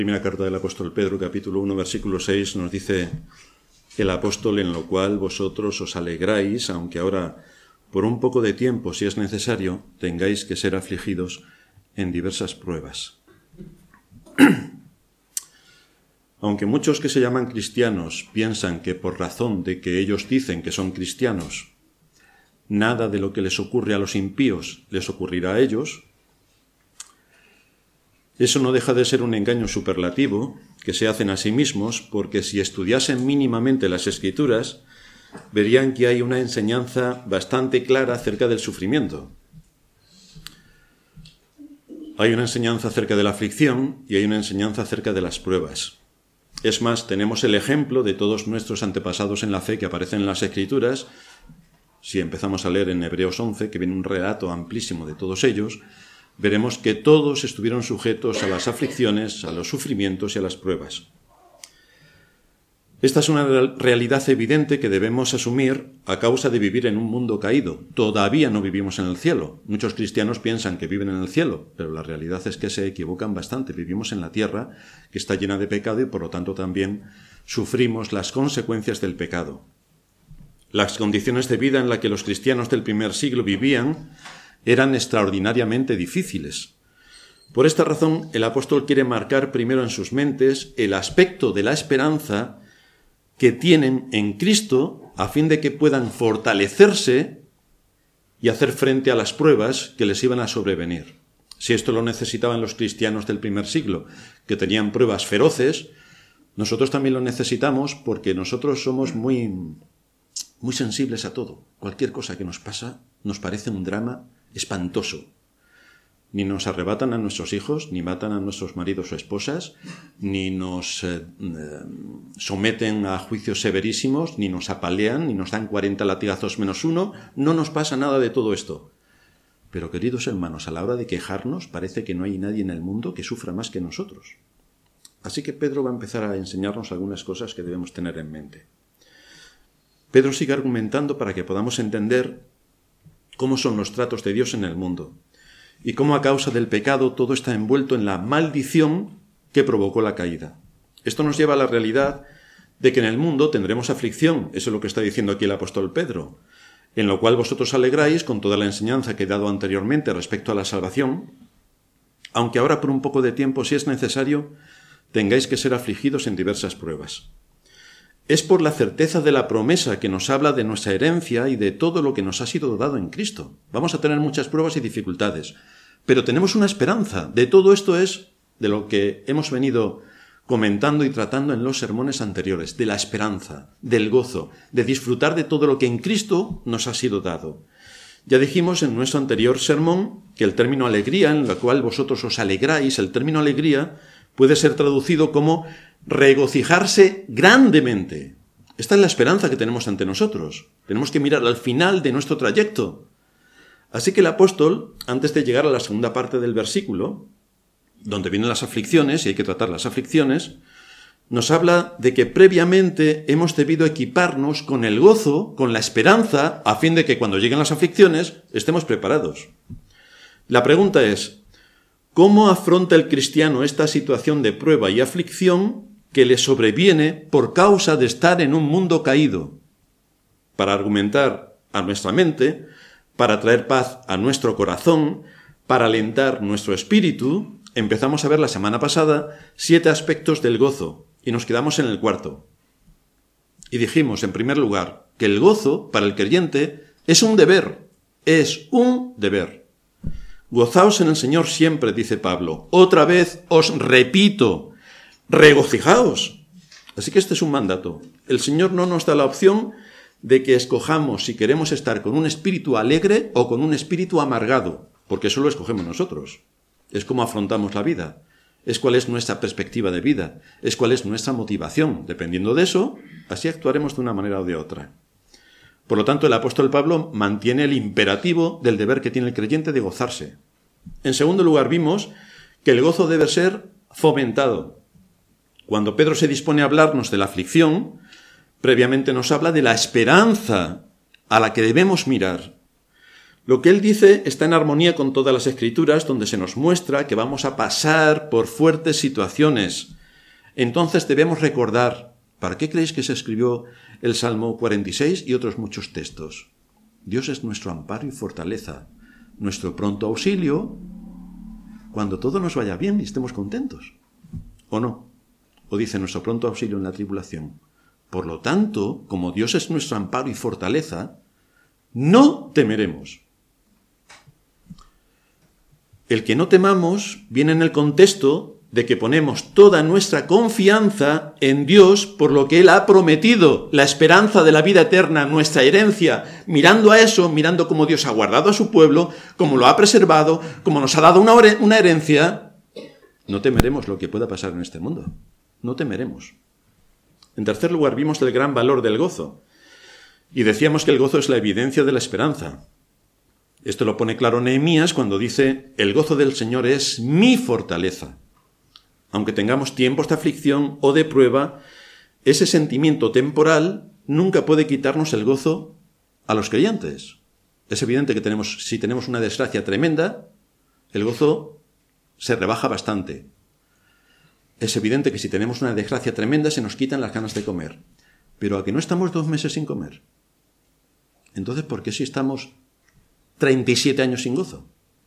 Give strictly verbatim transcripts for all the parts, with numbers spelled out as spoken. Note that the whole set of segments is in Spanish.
Primera carta del apóstol Pedro, capítulo uno, versículo seis, nos dice el apóstol: en lo cual vosotros os alegráis, aunque ahora por un poco de tiempo, si es necesario, tengáis que ser afligidos en diversas pruebas. Aunque muchos que se llaman cristianos piensan que por razón de que ellos dicen que son cristianos, nada de lo que les ocurre a los impíos les ocurrirá a ellos, eso no deja de ser un engaño superlativo que se hacen a sí mismos, porque si estudiasen mínimamente las Escrituras, verían que hay una enseñanza bastante clara acerca del sufrimiento. Hay una enseñanza acerca de la aflicción y hay una enseñanza acerca de las pruebas. Es más, tenemos el ejemplo de todos nuestros antepasados en la fe que aparecen en las Escrituras. Si empezamos a leer en Hebreos once, que viene un relato amplísimo de todos ellos, veremos que todos estuvieron sujetos a las aflicciones, a los sufrimientos y a las pruebas. Esta es una realidad evidente que debemos asumir a causa de vivir en un mundo caído. Todavía no vivimos en el cielo. Muchos cristianos piensan que viven en el cielo, pero la realidad es que se equivocan bastante. Vivimos en la tierra que está llena de pecado y por lo tanto también sufrimos las consecuencias del pecado. Las condiciones de vida en las que los cristianos del primer siglo vivían eran extraordinariamente difíciles. Por esta razón, el apóstol quiere marcar primero en sus mentes el aspecto de la esperanza que tienen en Cristo a fin de que puedan fortalecerse y hacer frente a las pruebas que les iban a sobrevenir. Si esto lo necesitaban los cristianos del primer siglo, que tenían pruebas feroces, nosotros también lo necesitamos porque nosotros somos muy, muy sensibles a todo. Cualquier cosa que nos pasa nos parece un drama espantoso. Ni nos arrebatan a nuestros hijos, ni matan a nuestros maridos o esposas, ni nos eh, eh, someten a juicios severísimos, ni nos apalean, ni nos dan cuarenta latigazos menos uno. No nos pasa nada de todo esto. Pero, queridos hermanos, a la hora de quejarnos, parece que no hay nadie en el mundo que sufra más que nosotros. Así que Pedro va a empezar a enseñarnos algunas cosas que debemos tener en mente. Pedro sigue argumentando para que podamos entender cómo son los tratos de Dios en el mundo y cómo a causa del pecado todo está envuelto en la maldición que provocó la caída. Esto nos lleva a la realidad de que en el mundo tendremos aflicción, eso es lo que está diciendo aquí el apóstol Pedro, en lo cual vosotros alegráis con toda la enseñanza que he dado anteriormente respecto a la salvación, aunque ahora por un poco de tiempo, si es necesario, tengáis que ser afligidos en diversas pruebas. Es por la certeza de la promesa que nos habla de nuestra herencia y de todo lo que nos ha sido dado en Cristo. Vamos a tener muchas pruebas y dificultades, pero tenemos una esperanza. De todo esto es de lo que hemos venido comentando y tratando en los sermones anteriores, de la esperanza, del gozo, de disfrutar de todo lo que en Cristo nos ha sido dado. Ya dijimos en nuestro anterior sermón que el término alegría, en el cual vosotros os alegráis, el término alegría puede ser traducido como regocijarse grandemente. Esta es la esperanza que tenemos ante nosotros. Tenemos que mirar al final de nuestro trayecto. Así que el apóstol, antes de llegar a la segunda parte del versículo, donde vienen las aflicciones, y hay que tratar las aflicciones, nos habla de que previamente hemos debido equiparnos con el gozo, con la esperanza, a fin de que cuando lleguen las aflicciones estemos preparados. La pregunta es, ¿cómo afronta el cristiano esta situación de prueba y aflicción que le sobreviene por causa de estar en un mundo caído? Para argumentar a nuestra mente, para traer paz a nuestro corazón, para alentar nuestro espíritu, empezamos a ver la semana pasada siete aspectos del gozo y nos quedamos en el cuarto. Y dijimos, en primer lugar, que el gozo para el creyente es un deber, es un deber. Gozaos en el Señor siempre, dice Pablo. Otra vez os repito, regocijaos. Así que este es un mandato. El Señor no nos da la opción de que escojamos si queremos estar con un espíritu alegre o con un espíritu amargado, porque eso lo escogemos nosotros. Es cómo afrontamos la vida, es cuál es nuestra perspectiva de vida, es cuál es nuestra motivación. Dependiendo de eso, así actuaremos de una manera o de otra. Por lo tanto, el apóstol Pablo mantiene el imperativo del deber que tiene el creyente de gozarse. En segundo lugar, vimos que el gozo debe ser fomentado. Cuando Pedro se dispone a hablarnos de la aflicción, previamente nos habla de la esperanza a la que debemos mirar. Lo que él dice está en armonía con todas las Escrituras, donde se nos muestra que vamos a pasar por fuertes situaciones. Entonces debemos recordar, ¿para qué creéis que se escribió el Salmo cuarenta y seis y otros muchos textos? Dios es nuestro amparo y fortaleza, nuestro pronto auxilio, cuando todo nos vaya bien y estemos contentos. ¿O no? O dice nuestro pronto auxilio en la tribulación. Por lo tanto, como Dios es nuestro amparo y fortaleza, no temeremos. El que no temamos viene en el contexto de que ponemos toda nuestra confianza en Dios por lo que Él ha prometido, la esperanza de la vida eterna, nuestra herencia, mirando a eso, mirando cómo Dios ha guardado a su pueblo, cómo lo ha preservado, cómo nos ha dado una, una herencia, no temeremos lo que pueda pasar en este mundo. No temeremos. En tercer lugar, vimos el gran valor del gozo. Y decíamos que el gozo es la evidencia de la esperanza. Esto lo pone claro Nehemías cuando dice, el gozo del Señor es mi fortaleza. Aunque tengamos tiempos de aflicción o de prueba, ese sentimiento temporal nunca puede quitarnos el gozo a los creyentes. Es evidente que tenemos, si tenemos una desgracia tremenda, el gozo se rebaja bastante. Es evidente que si tenemos una desgracia tremenda se nos quitan las ganas de comer. Pero ¿a que no estamos dos meses sin comer? Entonces, ¿por qué si estamos treinta y siete años sin gozo?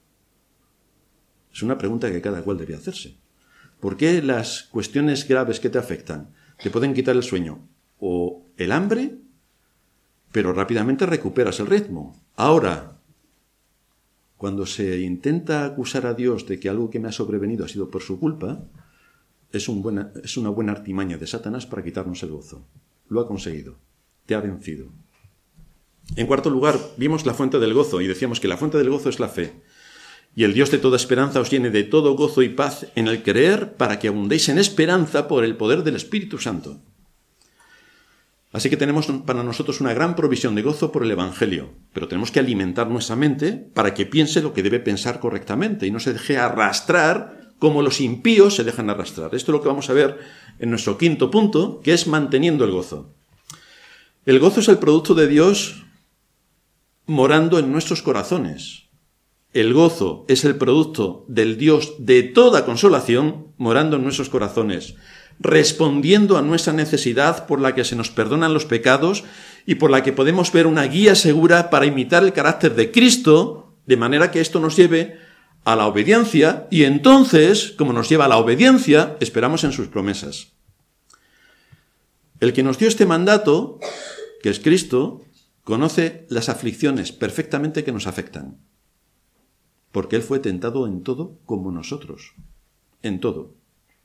Es una pregunta que cada cual debe hacerse. ¿Por qué las cuestiones graves que te afectan te pueden quitar el sueño o el hambre, pero rápidamente recuperas el ritmo? Ahora, cuando se intenta acusar a Dios de que algo que me ha sobrevenido ha sido por su culpa, es, un buena, es una buena artimaña de Satanás para quitarnos el gozo. Lo ha conseguido. Te ha vencido. En cuarto lugar, vimos la fuente del gozo y decíamos que la fuente del gozo es la fe. Y el Dios de toda esperanza os llene de todo gozo y paz en el creer para que abundéis en esperanza por el poder del Espíritu Santo. Así que tenemos para nosotros una gran provisión de gozo por el Evangelio, pero tenemos que alimentar nuestra mente para que piense lo que debe pensar correctamente y no se deje arrastrar como los impíos se dejan arrastrar. Esto es lo que vamos a ver en nuestro quinto punto, que es manteniendo el gozo. El gozo es el producto de Dios morando en nuestros corazones. El gozo es el producto del Dios de toda consolación morando en nuestros corazones, respondiendo a nuestra necesidad por la que se nos perdonan los pecados y por la que podemos ver una guía segura para imitar el carácter de Cristo, de manera que esto nos lleve a la obediencia y entonces, como nos lleva a la obediencia, esperamos en sus promesas. El que nos dio este mandato, que es Cristo, conoce las aflicciones perfectamente que nos afectan. Porque Él fue tentado en todo como nosotros. En todo.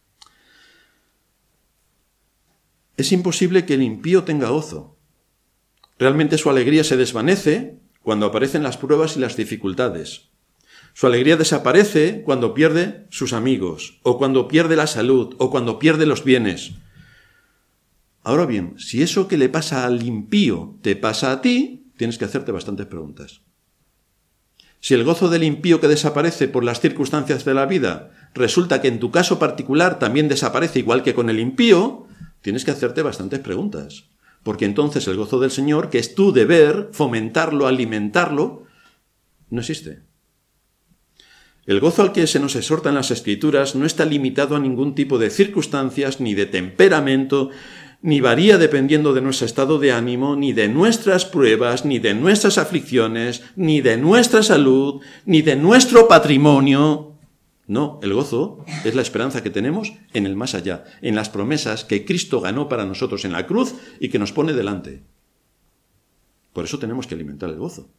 Es imposible que el impío tenga gozo. Realmente su alegría se desvanece cuando aparecen las pruebas y las dificultades. Su alegría desaparece cuando pierde sus amigos, o cuando pierde la salud, o cuando pierde los bienes. Ahora bien, si eso que le pasa al impío te pasa a ti, tienes que hacerte bastantes preguntas. Si el gozo del impío que desaparece por las circunstancias de la vida resulta que en tu caso particular también desaparece igual que con el impío, tienes que hacerte bastantes preguntas. Porque entonces el gozo del Señor, que es tu deber, fomentarlo, alimentarlo, no existe. El gozo al que se nos exhorta en las Escrituras no está limitado a ningún tipo de circunstancias, ni de temperamento, ni varía dependiendo de nuestro estado de ánimo, ni de nuestras pruebas, ni de nuestras aflicciones, ni de nuestra salud, ni de nuestro patrimonio. No, el gozo es la esperanza que tenemos en el más allá, en las promesas que Cristo ganó para nosotros en la cruz y que nos pone delante. Por eso tenemos que alimentar el gozo.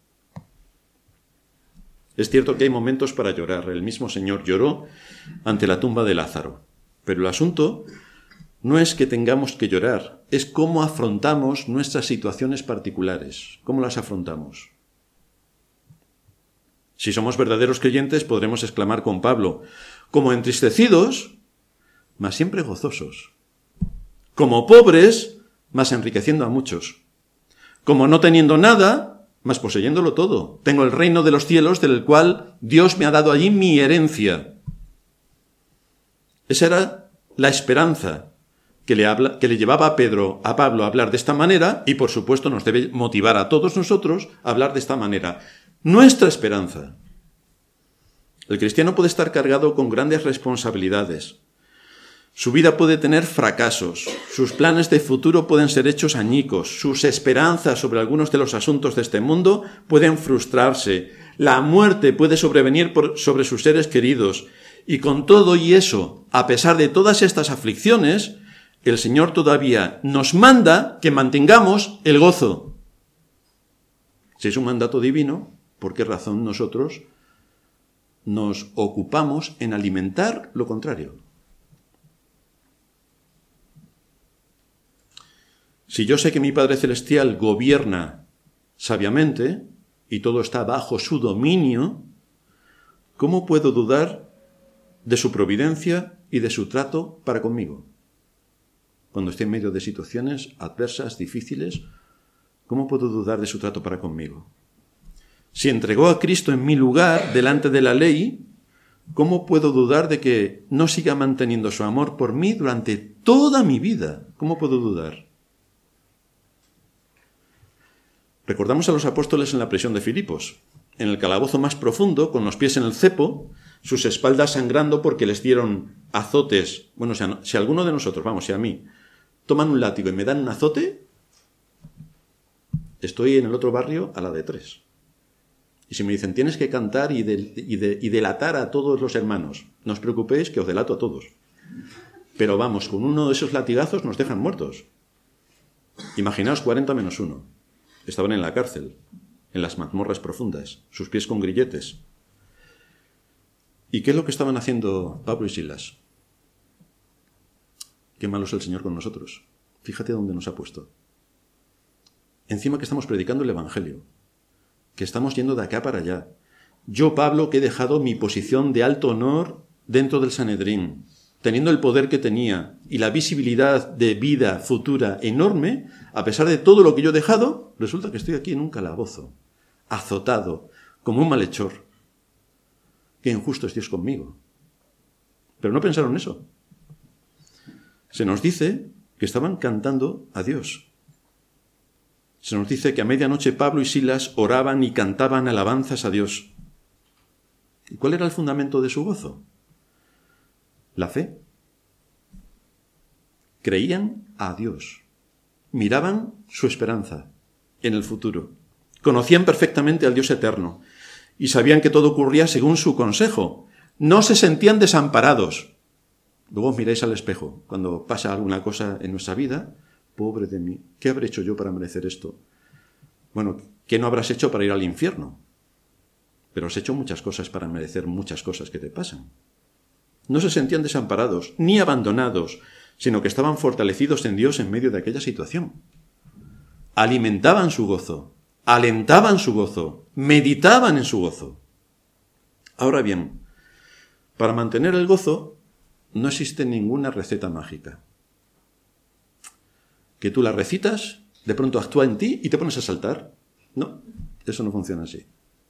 Es cierto que hay momentos para llorar. El mismo Señor lloró ante la tumba de Lázaro. Pero el asunto no es que tengamos que llorar, es cómo afrontamos nuestras situaciones particulares, cómo las afrontamos. Si somos verdaderos creyentes, podremos exclamar con Pablo, como entristecidos, mas siempre gozosos, como pobres, mas enriqueciendo a muchos, como no teniendo nada, mas poseyéndolo todo. Tengo el reino de los cielos, del cual Dios me ha dado allí mi herencia. Esa era la esperanza que le, habla, que le llevaba a Pedro, a Pablo a hablar de esta manera, y por supuesto nos debe motivar a todos nosotros a hablar de esta manera. nuestra esperanza. El cristiano puede estar cargado con grandes responsabilidades. Su vida puede tener fracasos, sus planes de futuro pueden ser hechos añicos, sus esperanzas sobre algunos de los asuntos de este mundo pueden frustrarse, la muerte puede sobrevenir por, sobre sus seres queridos, y con todo y eso, a pesar de todas estas aflicciones, el Señor todavía nos manda que mantengamos el gozo. Si es un mandato divino, ¿por qué razón nosotros nos ocupamos en alimentar lo contrario? Si yo sé que mi Padre Celestial gobierna sabiamente y todo está bajo su dominio, ¿cómo puedo dudar de su providencia y de su trato para conmigo? Cuando esté en medio de situaciones adversas, difíciles, ¿cómo puedo dudar de su trato para conmigo? Si entregó a Cristo en mi lugar delante de la ley, ¿cómo puedo dudar de que no siga manteniendo su amor por mí durante toda mi vida? ¿Cómo puedo dudar? Recordamos a los apóstoles en la prisión de Filipos, en el calabozo más profundo, con los pies en el cepo, sus espaldas sangrando porque les dieron azotes. Bueno, si, a, si a alguno de nosotros, vamos, si a mí, toman un látigo y me dan un azote, estoy en el otro barrio a la de tres. Y si me dicen, tienes que cantar y, de, y, de, y delatar a todos los hermanos, no os preocupéis que os delato a todos. Pero vamos, con uno de esos latigazos nos dejan muertos. Imaginaos cuarenta menos uno. Estaban en la cárcel, en las mazmorras profundas, sus pies con grilletes. ¿Y qué es lo que estaban haciendo Pablo y Silas? Qué malo es el Señor con nosotros. Fíjate dónde nos ha puesto. Encima que estamos predicando el Evangelio, que estamos yendo de acá para allá. Yo, Pablo, que he dejado mi posición de alto honor dentro del Sanedrín, teniendo el poder que tenía y la visibilidad de vida futura enorme, a pesar de todo lo que yo he dejado, resulta que estoy aquí en un calabozo, azotado, como un malhechor. Qué injusto es Dios conmigo. Pero no pensaron eso. Se nos dice que estaban cantando a Dios. Se nos dice que a medianoche Pablo y Silas oraban y cantaban alabanzas a Dios. ¿Y cuál era el fundamento de su gozo? La fe. Creían a Dios. Miraban su esperanza en el futuro. Conocían perfectamente al Dios eterno y sabían que todo ocurría según su consejo. No se sentían desamparados. Luego os miráis al espejo cuando pasa alguna cosa en nuestra vida. Pobre de mí, ¿qué habré hecho yo para merecer esto? Bueno, ¿qué no habrás hecho para ir al infierno? Pero has hecho muchas cosas para merecer muchas cosas que te pasan. No se sentían desamparados, ni abandonados, sino que estaban fortalecidos en Dios en medio de aquella situación. Alimentaban su gozo, alentaban su gozo, meditaban en su gozo. Ahora bien, para mantener el gozo no existe ninguna receta mágica. Que tú la recitas, de pronto actúa en ti y te pones a saltar. No, eso no funciona así.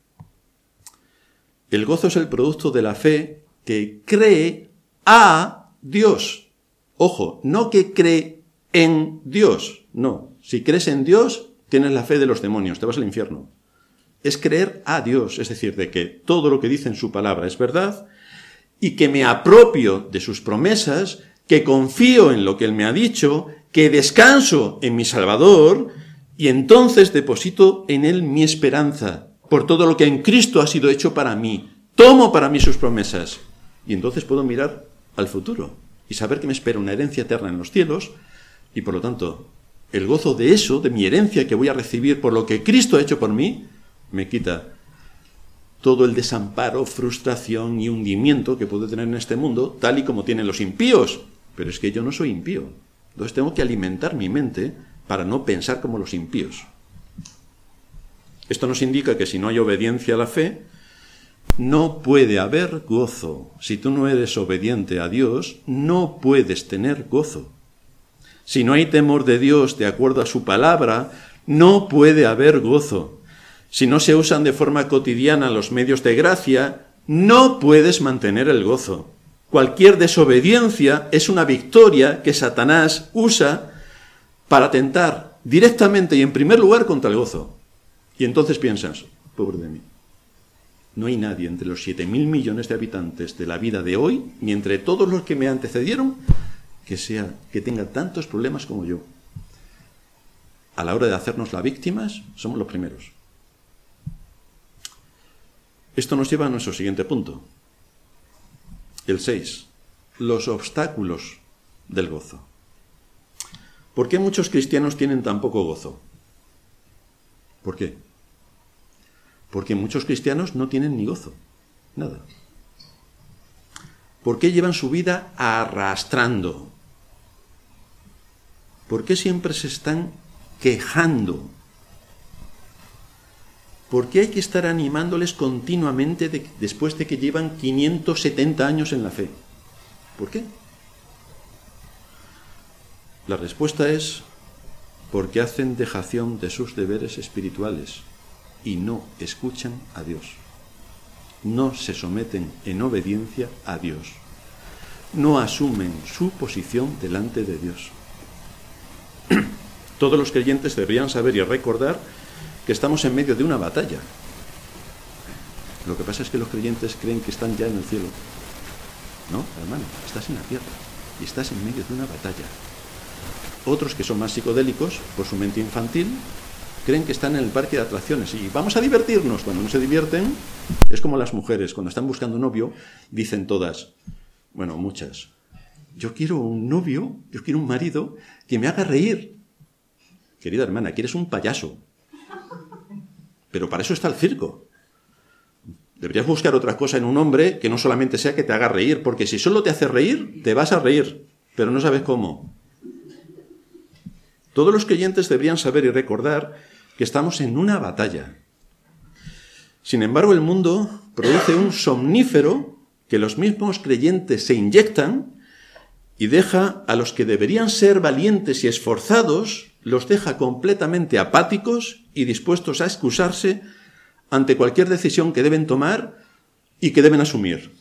El gozo es el producto de la fe que cree a Dios. Ojo, no que cree en Dios. No, si crees en Dios, tienes la fe de los demonios, te vas al infierno. Es creer a Dios, es decir, de que todo lo que dice en su palabra es verdad y que me apropio de sus promesas, que confío en lo que Él me ha dicho, que descanso en mi Salvador y entonces deposito en Él mi esperanza por todo lo que en Cristo ha sido hecho para mí. Tomo para mí sus promesas y entonces puedo mirar al futuro y saber que me espera una herencia eterna en los cielos y por lo tanto el gozo de eso, de mi herencia que voy a recibir por lo que Cristo ha hecho por mí, me quita todo el desamparo, frustración y hundimiento que puedo tener en este mundo, tal y como tienen los impíos. Pero es que yo no soy impío. Entonces tengo que alimentar mi mente para no pensar como los impíos. Esto nos indica que si no hay obediencia a la fe, no puede haber gozo. Si tú no eres obediente a Dios, no puedes tener gozo. Si no hay temor de Dios de acuerdo a su palabra, no puede haber gozo. Si no se usan de forma cotidiana los medios de gracia, no puedes mantener el gozo. Cualquier desobediencia es una victoria que Satanás usa para atentar directamente y en primer lugar contra el gozo. Y entonces piensas, pobre de mí, No hay nadie entre los siete mil millones de habitantes de la vida de hoy, ni entre todos los que me antecedieron, que, sea, que tenga tantos problemas como yo. A la hora de hacernos las víctimas, somos los primeros. Esto nos lleva a nuestro siguiente punto. El seis. Los obstáculos del gozo. ¿Por qué muchos cristianos tienen tan poco gozo? ¿Por qué? Porque muchos cristianos no tienen ni gozo. Nada. ¿Por qué llevan su vida arrastrando? ¿Por qué siempre se están quejando? ¿Por qué hay que estar animándoles continuamente de, después de que llevan quinientos setenta años en la fe? ¿Por qué? La respuesta es porque hacen dejación de sus deberes espirituales y no escuchan a Dios. No se someten en obediencia a Dios. No asumen su posición delante de Dios. Todos los creyentes deberían saber y recordar que estamos en medio de una batalla. Lo que pasa es que los creyentes creen que están ya en el cielo. No, hermano, estás en la tierra y estás en medio de una batalla. Otros, que son más psicodélicos, por su mente infantil, creen que están en el parque de atracciones y vamos a divertirnos. Cuando no se divierten, es como las mujeres, cuando están buscando un novio, dicen todas, bueno, muchas, yo quiero un novio, yo quiero un marido que me haga reír. Querida hermana, quieres un payaso. Pero para eso está el circo. Deberías buscar otra cosa en un hombre que no solamente sea que te haga reír, porque si solo te hace reír, te vas a reír, pero no sabes cómo. Todos los creyentes deberían saber y recordar que estamos en una batalla. Sin embargo, el mundo produce un somnífero que los mismos creyentes se inyectan y deja a los que deberían ser valientes y esforzados, los deja completamente apáticos y dispuestos a excusarse ante cualquier decisión que deben tomar y que deben asumir.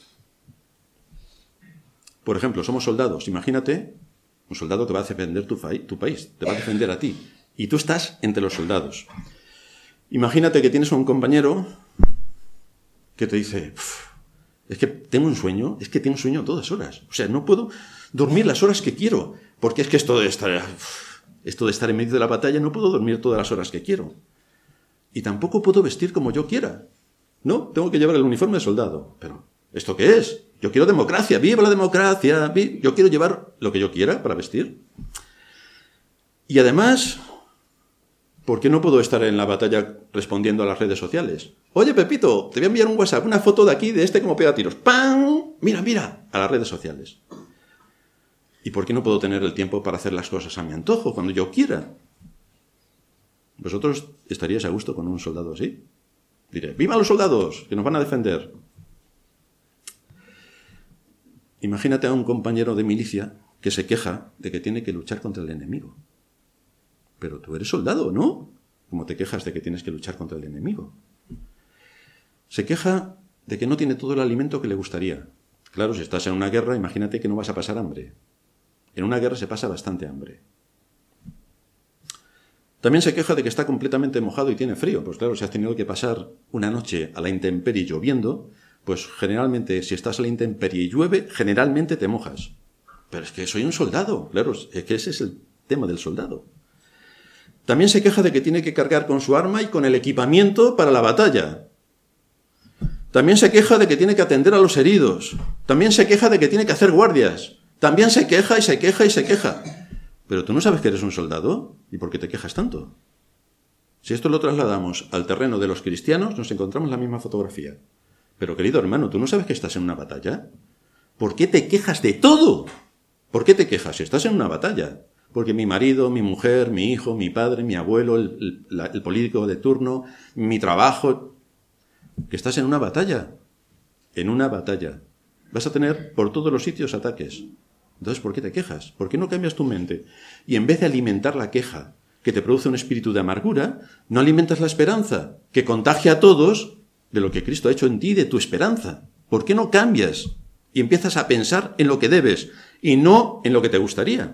Por ejemplo, somos soldados. Imagínate un soldado que va a defender tu, tu país, te va a defender a ti, y tú estás entre los soldados. Imagínate que tienes a un compañero que te dice, es que tengo un sueño, es que tengo un sueño a todas horas. O sea, no puedo dormir las horas que quiero, porque es que esto de estar, esto de estar en medio de la batalla no puedo dormir todas las horas que quiero. Y tampoco puedo vestir como yo quiera. No, tengo que llevar el uniforme de soldado. Pero, ¿esto qué es? Yo quiero democracia, ¡viva la democracia! Yo quiero llevar lo que yo quiera para vestir. Y además, ¿por qué no puedo estar en la batalla respondiendo a las redes sociales? Oye, Pepito, te voy a enviar un WhatsApp, una foto de aquí, de este como pega tiros. ¡Pam! Mira, mira, a las redes sociales. ¿Y por qué no puedo tener el tiempo para hacer las cosas a mi antojo, cuando yo quiera? ¿Vosotros estaríais a gusto con un soldado así? Diré, ¡viva los soldados, que nos van a defender! Imagínate a un compañero de milicia que se queja de que tiene que luchar contra el enemigo. Pero tú eres soldado, ¿no? ¿Cómo te quejas de que tienes que luchar contra el enemigo? Se queja de que no tiene todo el alimento que le gustaría. Claro, si estás en una guerra, imagínate que no vas a pasar hambre. En una guerra se pasa bastante hambre. También se queja de que está completamente mojado y tiene frío. Pues claro, si has tenido que pasar una noche a la intemperie lloviendo, pues generalmente si estás a la intemperie y llueve, generalmente te mojas. Pero es que soy un soldado. Claro, es que ese es el tema del soldado. También se queja de que tiene que cargar con su arma y con el equipamiento para la batalla. También se queja de que tiene que atender a los heridos. También se queja de que tiene que hacer guardias. También se queja y se queja y se queja. ¿Pero tú no sabes que eres un soldado? ¿Y por qué te quejas tanto? Si esto lo trasladamos al terreno de los cristianos, nos encontramos la misma fotografía. Pero, querido hermano, ¿tú no sabes que estás en una batalla? ¿Por qué te quejas de todo? ¿Por qué te quejas si estás en una batalla? Porque mi marido, mi mujer, mi hijo, mi padre, mi abuelo, el, el, la, el político de turno, mi trabajo... Que estás en una batalla. En una batalla. Vas a tener por todos los sitios ataques. Entonces, ¿por qué te quejas? ¿Por qué no cambias tu mente? Y en vez de alimentar la queja, que te produce un espíritu de amargura, no alimentas la esperanza, que contagia a todos de lo que Cristo ha hecho en ti, de tu esperanza. ¿Por qué no cambias? Y empiezas a pensar en lo que debes y no en lo que te gustaría.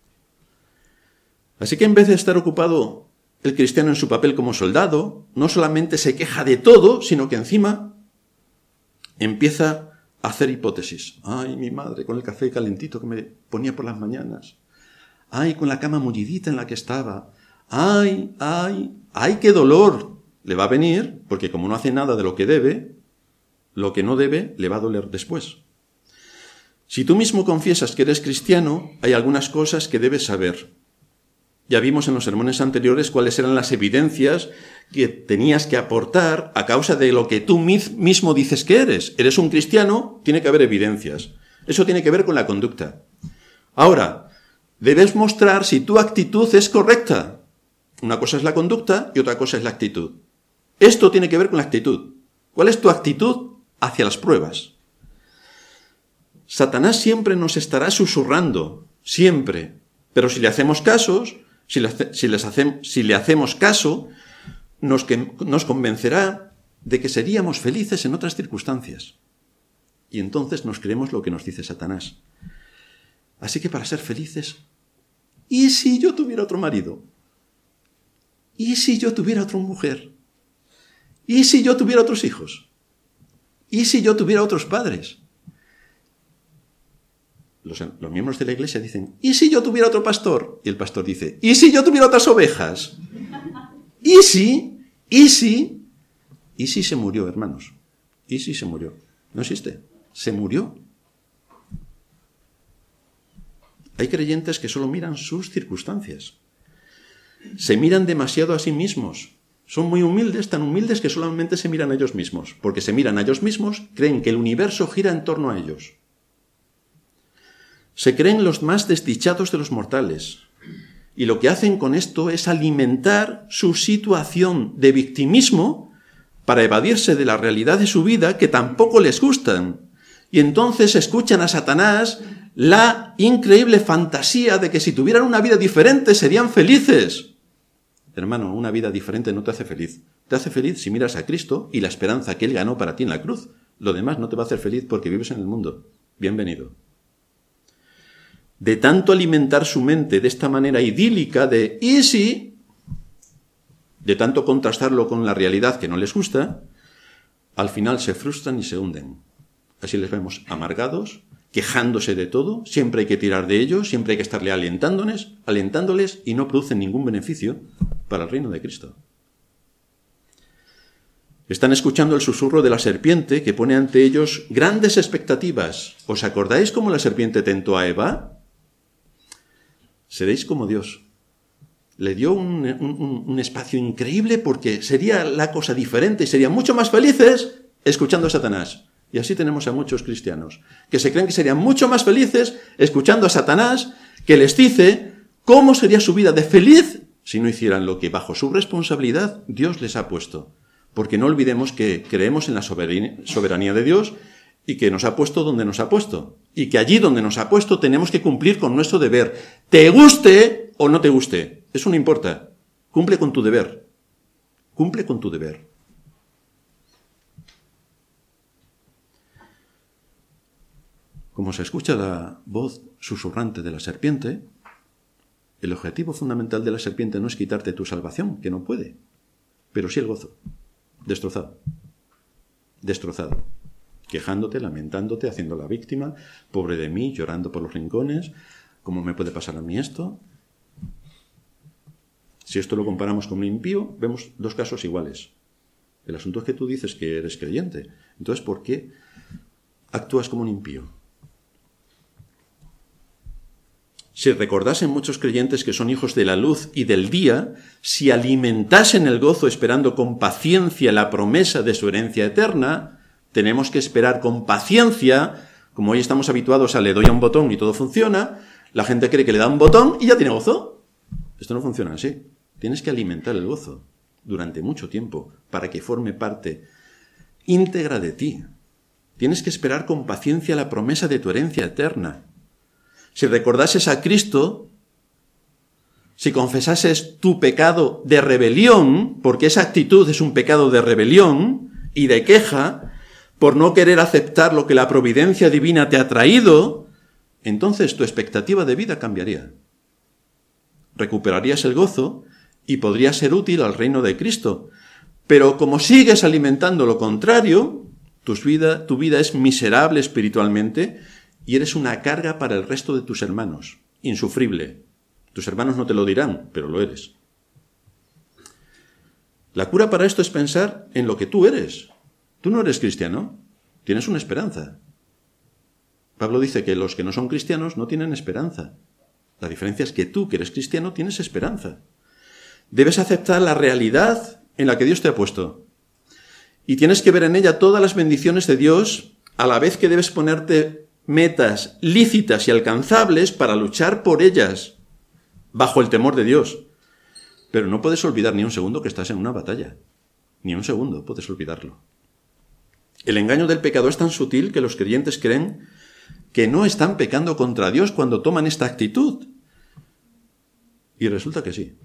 Así que en vez de estar ocupado el cristiano en su papel como soldado, no solamente se queja de todo, sino que encima empieza a hacer hipótesis. Ay, mi madre, con el café calentito que me ponía por las mañanas. Ay, con la cama mullidita en la que estaba. Ay, ay, ay, qué dolor le va a venir, porque como no hace nada de lo que debe, lo que no debe le va a doler después. Si tú mismo confiesas que eres cristiano, hay algunas cosas que debes saber. Ya vimos en los sermones anteriores cuáles eran las evidencias que tenías que aportar a causa de lo que tú mismo dices que eres. Eres un cristiano, tiene que haber evidencias. Eso tiene que ver con la conducta. Ahora, debes mostrar si tu actitud es correcta. Una cosa es la conducta y otra cosa es la actitud. Esto tiene que ver con la actitud. ¿Cuál es tu actitud hacia las pruebas? Satanás siempre nos estará susurrando, siempre. Pero si le hacemos casos, si le, si les hace, si le hacemos caso, nos, que, nos convencerá de que seríamos felices en otras circunstancias. Y entonces nos creemos lo que nos dice Satanás. Así que para ser felices, ¿y si yo tuviera otro marido? ¿Y si yo tuviera otra mujer? ¿Y si yo tuviera otros hijos? ¿Y si yo tuviera otros padres? Los, los miembros de la iglesia dicen, ¿y si yo tuviera otro pastor? Y el pastor dice, ¿y si yo tuviera otras ovejas? ¿Y si? ¿Y si? ¿Y si se murió, hermanos? ¿Y si se murió? No existe. Se murió. Hay creyentes que solo miran sus circunstancias. Se miran demasiado a sí mismos. Son muy humildes, tan humildes que solamente se miran a ellos mismos. Porque se miran a ellos mismos, creen que el universo gira en torno a ellos. Se creen los más desdichados de los mortales. Y lo que hacen con esto es alimentar su situación de victimismo para evadirse de la realidad de su vida que tampoco les gustan. Y entonces escuchan a Satanás la increíble fantasía de que si tuvieran una vida diferente serían felices. Hermano, una vida diferente no te hace feliz. Te hace feliz si miras a Cristo y la esperanza que Él ganó para ti en la cruz. Lo demás no te va a hacer feliz porque vives en el mundo. Bienvenido. De tanto alimentar su mente de esta manera idílica de ¿y si? De tanto contrastarlo con la realidad que no les gusta, al final se frustran y se hunden. Así les vemos amargados, quejándose de todo, siempre hay que tirar de ellos, siempre hay que estarle alentándoles, alentándoles y no producen ningún beneficio para el reino de Cristo. Están escuchando el susurro de la serpiente que pone ante ellos grandes expectativas. ¿Os acordáis cómo la serpiente tentó a Eva? Seréis como Dios. Le dio un, un, un espacio increíble porque sería la cosa diferente y serían mucho más felices escuchando a Satanás. Y así tenemos a muchos cristianos que se creen que serían mucho más felices escuchando a Satanás, que les dice cómo sería su vida de feliz si no hicieran lo que bajo su responsabilidad Dios les ha puesto. Porque no olvidemos que creemos en la soberanía de Dios y que nos ha puesto donde nos ha puesto. Y que allí donde nos ha puesto tenemos que cumplir con nuestro deber. Te guste o no te guste, eso no importa. Cumple con tu deber. Cumple con tu deber. Como se escucha la voz susurrante de la serpiente, el objetivo fundamental de la serpiente no es quitarte tu salvación, que no puede, pero sí el gozo. Destrozado. Destrozado. Quejándote, lamentándote, haciendo la víctima, pobre de mí, llorando por los rincones, ¿cómo me puede pasar a mí esto? Si esto lo comparamos con un impío, vemos dos casos iguales. El asunto es que tú dices que eres creyente. Entonces, ¿por qué actúas como un impío? Si recordasen muchos creyentes que son hijos de la luz y del día, si alimentasen el gozo esperando con paciencia la promesa de su herencia eterna, tenemos que esperar con paciencia, como hoy estamos habituados a le doy a un botón y todo funciona, la gente cree que le da un botón y ya tiene gozo. Esto no funciona así. Tienes que alimentar el gozo durante mucho tiempo para que forme parte íntegra de ti. Tienes que esperar con paciencia la promesa de tu herencia eterna. Si recordases a Cristo, si confesases tu pecado de rebelión, porque esa actitud es un pecado de rebelión y de queja, por no querer aceptar lo que la providencia divina te ha traído, entonces tu expectativa de vida cambiaría. Recuperarías el gozo y podrías ser útil al reino de Cristo. Pero como sigues alimentando lo contrario, Tu vida, tu vida es miserable espiritualmente y eres una carga para el resto de tus hermanos. Insufrible. Tus hermanos no te lo dirán, pero lo eres. La cura para esto es pensar en lo que tú eres. Tú no eres cristiano, tienes una esperanza. Pablo dice que los que no son cristianos no tienen esperanza. La diferencia es que tú, que eres cristiano, tienes esperanza. Debes aceptar la realidad en la que Dios te ha puesto. Y tienes que ver en ella todas las bendiciones de Dios, a la vez que debes ponerte metas lícitas y alcanzables para luchar por ellas, bajo el temor de Dios. Pero no puedes olvidar ni un segundo que estás en una batalla. Ni un segundo puedes olvidarlo. El engaño del pecado es tan sutil que los creyentes creen que no están pecando contra Dios cuando toman esta actitud. Y resulta que sí.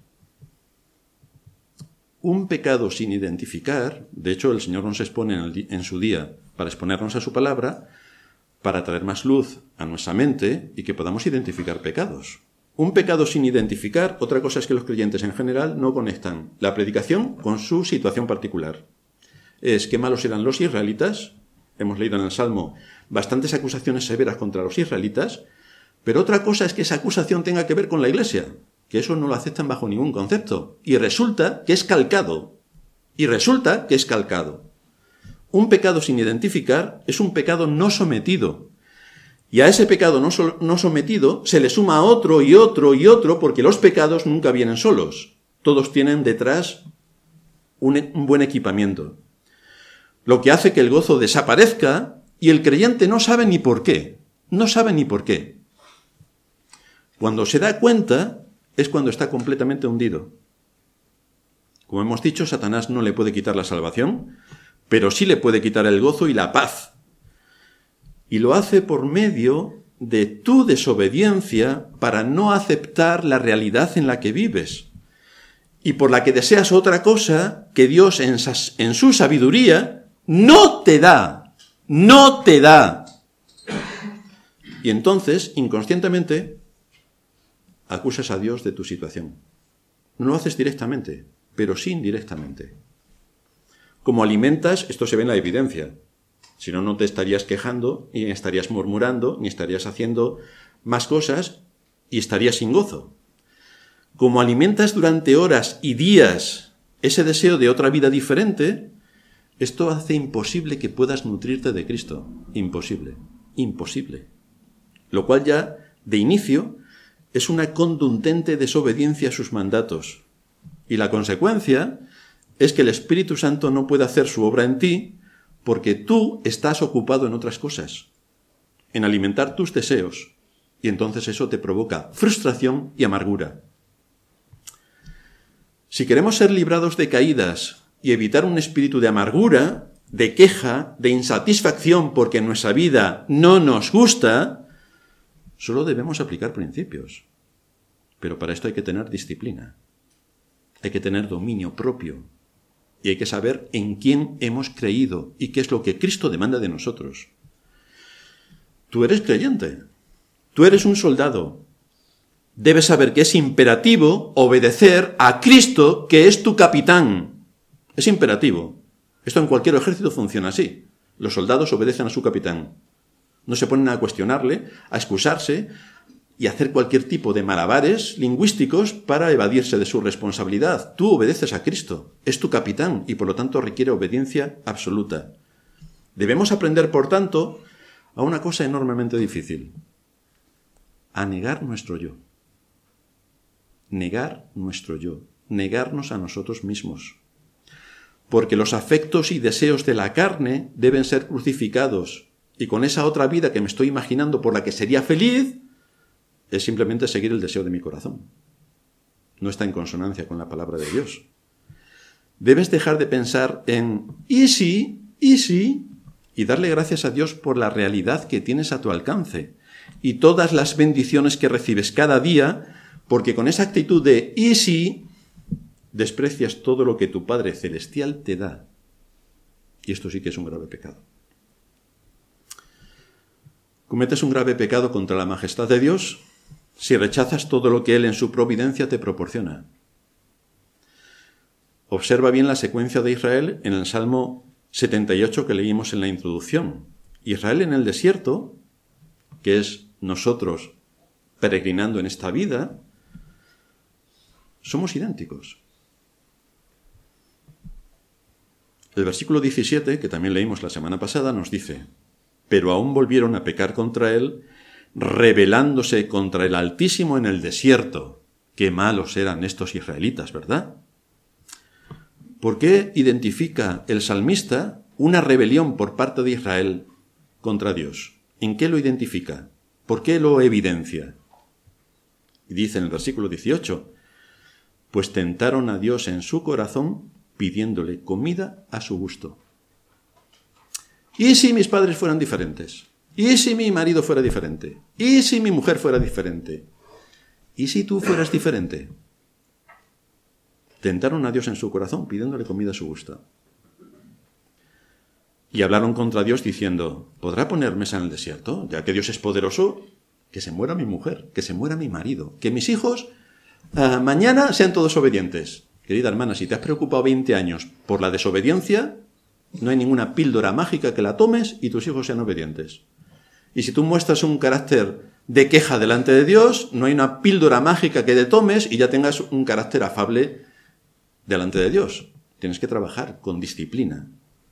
Un pecado sin identificar, de hecho el Señor nos expone en, el, en su día para exponernos a su palabra, para traer más luz a nuestra mente y que podamos identificar pecados. Un pecado sin identificar, otra cosa es que los creyentes en general no conectan la predicación con su situación particular. Es qué malos eran los israelitas, hemos leído en el Salmo bastantes acusaciones severas contra los israelitas, pero otra cosa es que esa acusación tenga que ver con la Iglesia, que eso no lo aceptan bajo ningún concepto, y resulta que es calcado, y resulta que es calcado. Un pecado sin identificar es un pecado no sometido, y a ese pecado no, so- no sometido se le suma otro y otro y otro, porque los pecados nunca vienen solos, todos tienen detrás un, e- un buen equipamiento, lo que hace que el gozo desaparezca y el creyente no sabe ni por qué, no sabe ni por qué. Cuando se da cuenta es cuando está completamente hundido. Como hemos dicho, Satanás no le puede quitar la salvación, pero sí le puede quitar el gozo y la paz. Y lo hace por medio de tu desobediencia para no aceptar la realidad en la que vives y por la que deseas otra cosa que Dios en, en su sabiduría no te da, no te da. Y entonces, inconscientemente, acusas a Dios de tu situación. No lo haces directamente, pero sí indirectamente. Como alimentas, esto se ve en la evidencia. Si no, no te estarías quejando, ni estarías murmurando, ni estarías haciendo más cosas y estarías sin gozo. Como alimentas durante horas y días ese deseo de otra vida diferente, esto hace imposible que puedas nutrirte de Cristo. Imposible, imposible. Lo cual ya, de inicio, es una contundente desobediencia a sus mandatos. Y la consecuencia es que el Espíritu Santo no puede hacer su obra en ti porque tú estás ocupado en otras cosas, en alimentar tus deseos, y entonces eso te provoca frustración y amargura. Si queremos ser librados de caídas y evitar un espíritu de amargura, de queja, de insatisfacción porque nuestra vida no nos gusta, solo debemos aplicar principios. Pero para esto hay que tener disciplina, hay que tener dominio propio y hay que saber en quién hemos creído y qué es lo que Cristo demanda de nosotros. Tú eres creyente, tú eres un soldado. Debes saber que es imperativo obedecer a Cristo, que es tu capitán. Es imperativo. Esto en cualquier ejército funciona así. Los soldados obedecen a su capitán. No se ponen a cuestionarle, a excusarse y a hacer cualquier tipo de malabares lingüísticos para evadirse de su responsabilidad. Tú obedeces a Cristo. Es tu capitán y por lo tanto requiere obediencia absoluta. Debemos aprender, por tanto, a una cosa enormemente difícil. A negar nuestro yo. Negar nuestro yo, negarnos a nosotros mismos. Porque los afectos y deseos de la carne deben ser crucificados, y con esa otra vida que me estoy imaginando por la que sería feliz, es simplemente seguir el deseo de mi corazón. No está en consonancia con la palabra de Dios. Debes dejar de pensar en ¿y si? ¿y si? Y darle gracias a Dios por la realidad que tienes a tu alcance y todas las bendiciones que recibes cada día, porque con esa actitud de ¿y si? Desprecias todo lo que tu Padre Celestial te da. Y esto sí que es un grave pecado. Cometes un grave pecado contra la majestad de Dios si rechazas todo lo que Él en su providencia te proporciona. Observa bien la secuencia de Israel en el Salmo setenta y ocho que leímos en la introducción. Israel en el desierto, que es nosotros peregrinando en esta vida, somos idénticos. El versículo diecisiete, que también leímos la semana pasada, nos dice: pero aún volvieron a pecar contra él, rebelándose contra el Altísimo en el desierto. Qué malos eran estos israelitas, ¿verdad? ¿Por qué identifica el salmista una rebelión por parte de Israel contra Dios? ¿En qué lo identifica? ¿Por qué lo evidencia? Y dice en el versículo dieciocho: pues tentaron a Dios en su corazón, pidiéndole comida a su gusto. ¿Y si mis padres fueran diferentes? ¿Y si mi marido fuera diferente? ¿Y si mi mujer fuera diferente? ¿Y si tú fueras diferente? Tentaron a Dios en su corazón, pidiéndole comida a su gusto. Y hablaron contra Dios diciendo: ¿podrá poner mesa en el desierto? Ya que Dios es poderoso, que se muera mi mujer, que se muera mi marido, que mis hijos uh, mañana sean todos obedientes. Querida hermana, si te has preocupado veinte años por la desobediencia, no hay ninguna píldora mágica que la tomes y tus hijos sean obedientes. Y si tú muestras un carácter de queja delante de Dios, no hay una píldora mágica que te tomes y ya tengas un carácter afable delante de Dios. Tienes que trabajar con disciplina.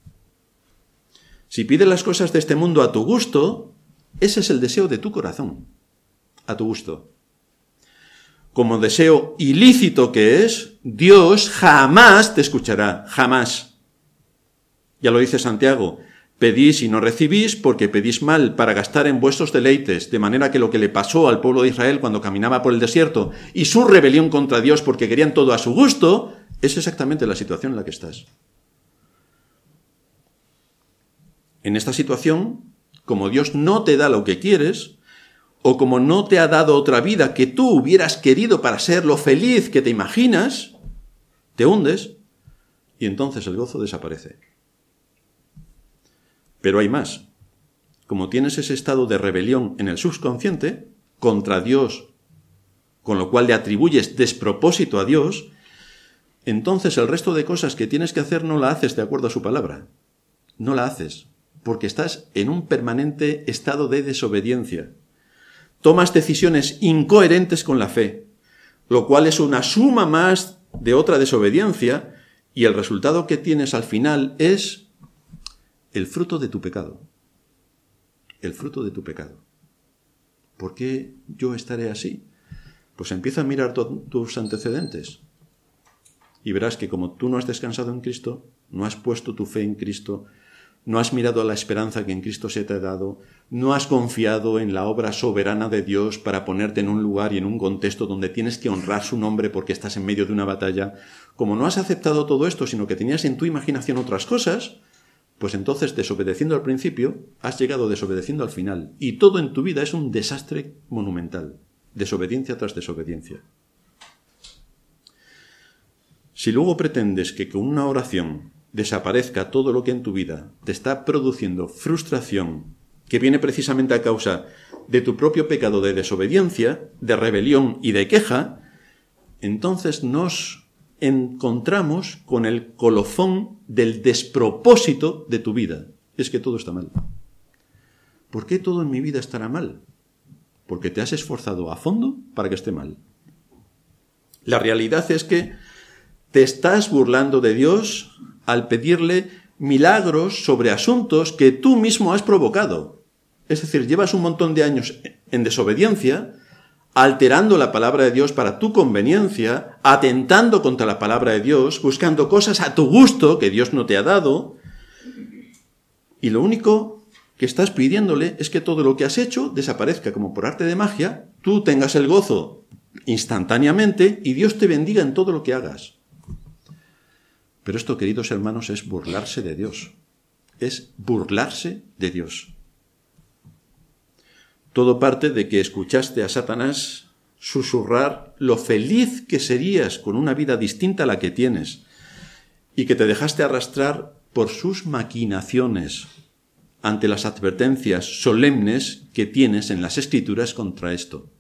Si pides las cosas de este mundo a tu gusto, ese es el deseo de tu corazón, a tu gusto. Como deseo ilícito que es, Dios jamás te escuchará, jamás. Ya lo dice Santiago: pedís y no recibís porque pedís mal para gastar en vuestros deleites, de manera que lo que le pasó al pueblo de Israel cuando caminaba por el desierto y su rebelión contra Dios porque querían todo a su gusto, es exactamente la situación en la que estás. En esta situación, como Dios no te da lo que quieres, o como no te ha dado otra vida que tú hubieras querido para ser lo feliz que te imaginas, te hundes y entonces el gozo desaparece. Pero hay más. Como tienes ese estado de rebelión en el subconsciente contra Dios, con lo cual le atribuyes despropósito a Dios, entonces el resto de cosas que tienes que hacer no la haces de acuerdo a su palabra. No la haces, porque estás en un permanente estado de desobediencia. Tomas decisiones incoherentes con la fe, lo cual es una suma más de otra desobediencia, y el resultado que tienes al final es el fruto de tu pecado. El fruto de tu pecado. ¿Por qué yo estaré así? Pues empieza a mirar to- tus antecedentes y verás que como tú no has descansado en Cristo, no has puesto tu fe en Cristo, no has mirado a la esperanza que en Cristo se te ha dado, no has confiado en la obra soberana de Dios para ponerte en un lugar y en un contexto donde tienes que honrar su nombre porque estás en medio de una batalla, como no has aceptado todo esto, sino que tenías en tu imaginación otras cosas, pues entonces, desobedeciendo al principio, has llegado desobedeciendo al final. Y todo en tu vida es un desastre monumental. Desobediencia tras desobediencia. Si luego pretendes que con una oración desaparezca todo lo que en tu vida te está produciendo frustración, que viene precisamente a causa de tu propio pecado de desobediencia, de rebelión y de queja, entonces nos encontramos con el colofón del despropósito de tu vida. Es que todo está mal. ¿Por qué todo en mi vida estará mal? Porque te has esforzado a fondo para que esté mal. La realidad es que te estás burlando de Dios al pedirle milagros sobre asuntos que tú mismo has provocado. Es decir, llevas un montón de años en desobediencia, alterando la palabra de Dios para tu conveniencia, atentando contra la palabra de Dios, buscando cosas a tu gusto que Dios no te ha dado, y lo único que estás pidiéndole es que todo lo que has hecho desaparezca como por arte de magia, tú tengas el gozo instantáneamente y Dios te bendiga en todo lo que hagas. Pero esto, queridos hermanos, es burlarse de Dios. Es burlarse de Dios. Todo parte de que escuchaste a Satanás susurrar lo feliz que serías con una vida distinta a la que tienes y que te dejaste arrastrar por sus maquinaciones ante las advertencias solemnes que tienes en las Escrituras contra esto.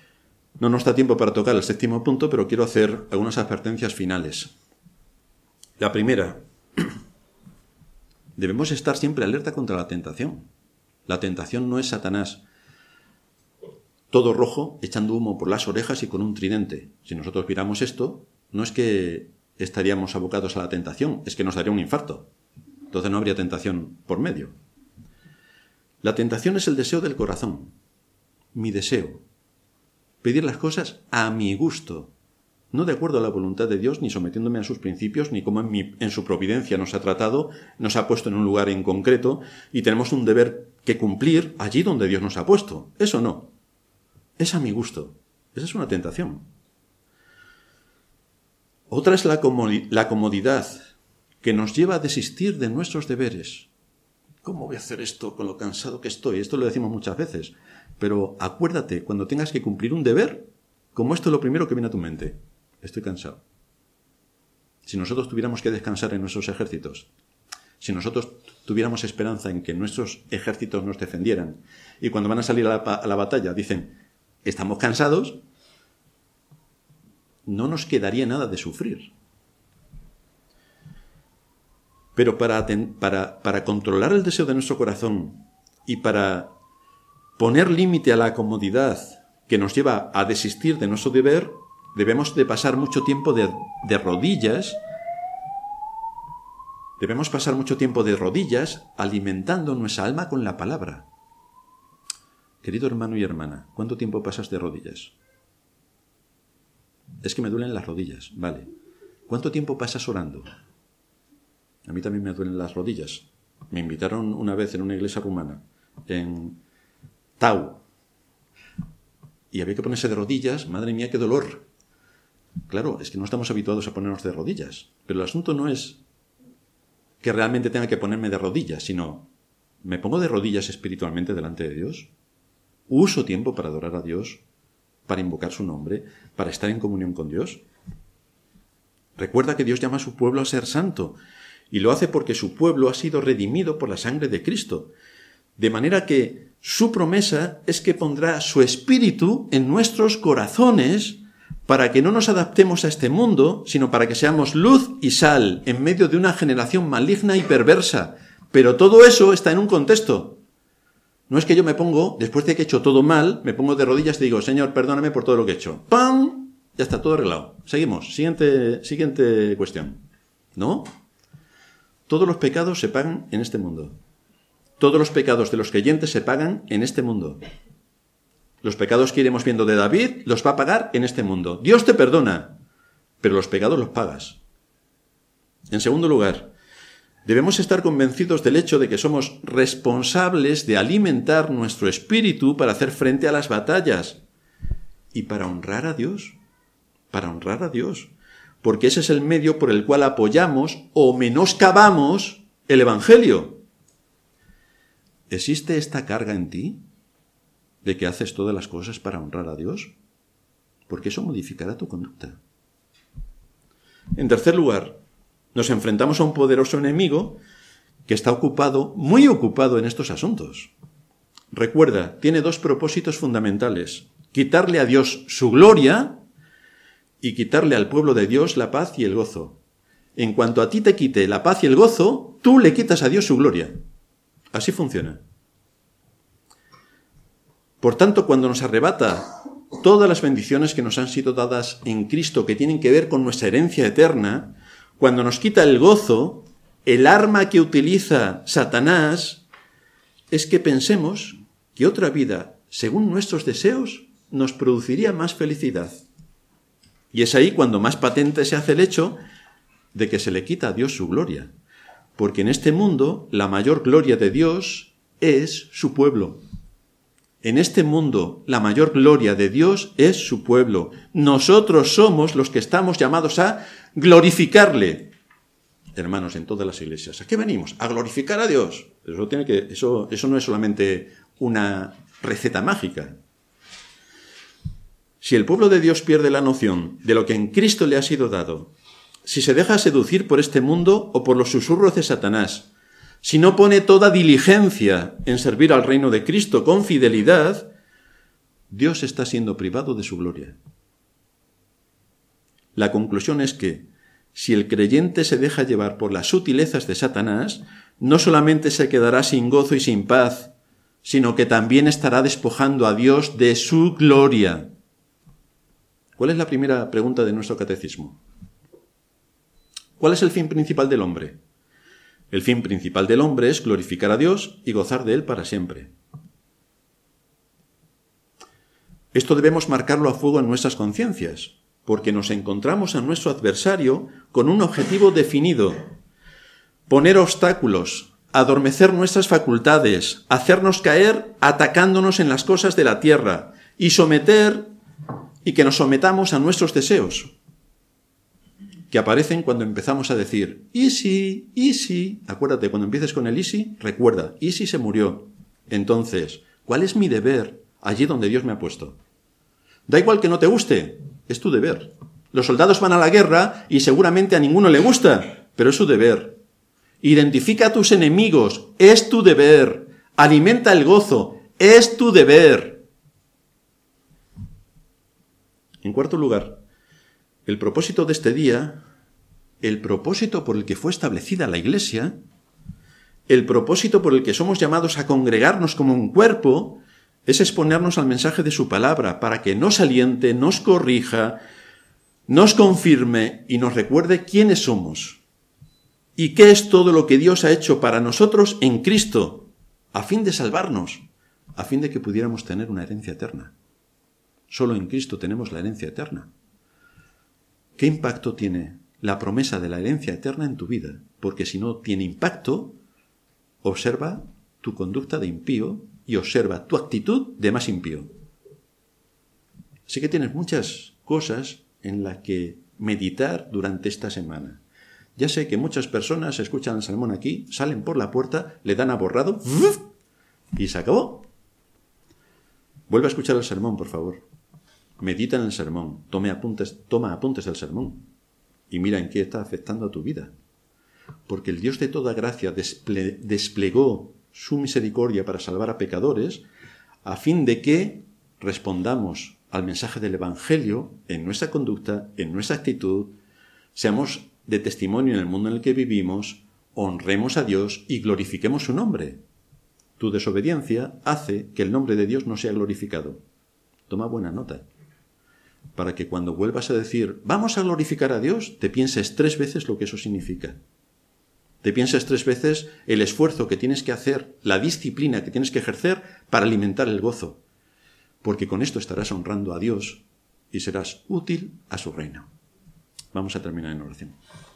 No nos da tiempo para tocar el séptimo punto, pero quiero hacer algunas advertencias finales. La primera, debemos estar siempre alerta contra la tentación. La tentación no es Satanás todo rojo, echando humo por las orejas y con un tridente. Si nosotros viéramos esto, no es que estaríamos abocados a la tentación, es que nos daría un infarto. Entonces no habría tentación por medio. La tentación es el deseo del corazón, mi deseo. Pedir las cosas a mi gusto, no de acuerdo a la voluntad de Dios, ni sometiéndome a sus principios, ni como en, mi, en su providencia nos ha tratado, nos ha puesto en un lugar en concreto y tenemos un deber que cumplir allí donde Dios nos ha puesto. Eso no. Es a mi gusto. Esa es una tentación. Otra es la, comodi- la comodidad que nos lleva a desistir de nuestros deberes. ¿Cómo voy a hacer esto con lo cansado que estoy? Esto lo decimos muchas veces. Pero acuérdate, cuando tengas que cumplir un deber, como esto es lo primero que viene a tu mente. Estoy cansado. Si nosotros tuviéramos que descansar en nuestros ejércitos, si nosotros tuviéramos esperanza en que nuestros ejércitos nos defendieran, y cuando van a salir a la, a la batalla dicen, estamos cansados, no nos quedaría nada de sufrir. Pero para, para, para controlar el deseo de nuestro corazón y para poner límite a la comodidad que nos lleva a desistir de nuestro deber, debemos de pasar mucho tiempo de, de rodillas, debemos pasar mucho tiempo de rodillas alimentando nuestra alma con la palabra. Querido hermano y hermana, ¿cuánto tiempo pasas de rodillas? Es que me duelen las rodillas, vale. ¿Cuánto tiempo pasas orando? A mí también me duelen las rodillas. Me invitaron una vez en una iglesia rumana, en Tau, y había que ponerse de rodillas. Madre mía, qué dolor. Claro, es que no estamos habituados a ponernos de rodillas. Pero el asunto no es que realmente tenga que ponerme de rodillas, sino, ¿me pongo de rodillas espiritualmente delante de Dios? ¿Uso tiempo para adorar a Dios? ¿Para invocar su nombre? ¿Para estar en comunión con Dios? Recuerda que Dios llama a su pueblo a ser santo, y lo hace porque su pueblo ha sido redimido por la sangre de Cristo. De manera que su promesa es que pondrá su espíritu en nuestros corazones para que no nos adaptemos a este mundo, sino para que seamos luz y sal en medio de una generación maligna y perversa. Pero todo eso está en un contexto. No es que yo me pongo, después de que he hecho todo mal, me pongo de rodillas y digo, Señor, perdóname por todo lo que he hecho. ¡Pam! Ya está, todo arreglado. Seguimos. Siguiente, siguiente cuestión. ¿No? Todos los pecados se pagan en este mundo. Todos los pecados de los creyentes se pagan en este mundo. Los pecados que iremos viendo de David los va a pagar en este mundo. Dios te perdona, pero los pecados los pagas. En segundo lugar, debemos estar convencidos del hecho de que somos responsables de alimentar nuestro espíritu para hacer frente a las batallas y para honrar a Dios. Para honrar a Dios. Porque ese es el medio por el cual apoyamos o menoscabamos el Evangelio. ¿Existe esta carga en ti de que haces todas las cosas para honrar a Dios? Porque eso modificará tu conducta. En tercer lugar, nos enfrentamos a un poderoso enemigo que está ocupado, muy ocupado en estos asuntos. Recuerda, tiene dos propósitos fundamentales: quitarle a Dios su gloria y quitarle al pueblo de Dios la paz y el gozo. En cuanto a ti te quite la paz y el gozo, tú le quitas a Dios su gloria. Así funciona. Por tanto, cuando nos arrebata todas las bendiciones que nos han sido dadas en Cristo, que tienen que ver con nuestra herencia eterna, cuando nos quita el gozo, el arma que utiliza Satanás es que pensemos que otra vida, según nuestros deseos, nos produciría más felicidad. Y es ahí cuando más patente se hace el hecho de que se le quita a Dios su gloria. Porque en este mundo la mayor gloria de Dios es su pueblo. En este mundo la mayor gloria de Dios es su pueblo. Nosotros somos los que estamos llamados a glorificarle. Hermanos, en todas las iglesias, ¿a qué venimos? A glorificar a Dios. Eso, tiene que, eso, eso no es solamente una receta mágica. Si el pueblo de Dios pierde la noción de lo que en Cristo le ha sido dado, si se deja seducir por este mundo o por los susurros de Satanás, si no pone toda diligencia en servir al reino de Cristo con fidelidad, Dios está siendo privado de su gloria. La conclusión es que, si el creyente se deja llevar por las sutilezas de Satanás, no solamente se quedará sin gozo y sin paz, sino que también estará despojando a Dios de su gloria. ¿Cuál es la primera pregunta de nuestro catecismo? ¿Cuál es el fin principal del hombre? El fin principal del hombre es glorificar a Dios y gozar de Él para siempre. Esto debemos marcarlo a fuego en nuestras conciencias, porque nos encontramos a nuestro adversario con un objetivo definido: poner obstáculos, adormecer nuestras facultades, hacernos caer atacándonos en las cosas de la tierra y someter y que nos sometamos a nuestros deseos, que aparecen cuando empezamos a decir, ¿y si? ¿y si? Acuérdate, cuando empieces con el ¿y si? Recuerda, ¿y si se murió? Entonces, ¿cuál es mi deber allí donde Dios me ha puesto? Da igual que no te guste, es tu deber. Los soldados van a la guerra y seguramente a ninguno le gusta, pero es su deber. Identifica a tus enemigos, es tu deber. Alimenta el gozo, es tu deber. En cuarto lugar, el propósito de este día, el propósito por el que fue establecida la Iglesia, el propósito por el que somos llamados a congregarnos como un cuerpo, es exponernos al mensaje de su palabra para que nos aliente, nos corrija, nos confirme y nos recuerde quiénes somos y qué es todo lo que Dios ha hecho para nosotros en Cristo, a fin de salvarnos, a fin de que pudiéramos tener una herencia eterna. Solo en Cristo tenemos la herencia eterna. ¿Qué impacto tiene la promesa de la herencia eterna en tu vida? Porque si no tiene impacto, observa tu conducta de impío y observa tu actitud de más impío. Así que tienes muchas cosas en las que meditar durante esta semana. Ya sé que muchas personas escuchan el sermón aquí, salen por la puerta, le dan a borrado y se acabó. Vuelve a escuchar el sermón, por favor. Medita en el sermón, tome apuntes, toma apuntes del sermón y mira en qué está afectando a tu vida. Porque el Dios de toda gracia desple- desplegó su misericordia para salvar a pecadores a fin de que respondamos al mensaje del Evangelio en nuestra conducta, en nuestra actitud, seamos de testimonio en el mundo en el que vivimos, honremos a Dios y glorifiquemos su nombre. Tu desobediencia hace que el nombre de Dios no sea glorificado. Toma buena nota, para que cuando vuelvas a decir, vamos a glorificar a Dios, te pienses tres veces lo que eso significa. Te pienses tres veces el esfuerzo que tienes que hacer, la disciplina que tienes que ejercer para alimentar el gozo, porque con esto estarás honrando a Dios y serás útil a su reino. Vamos a terminar en oración.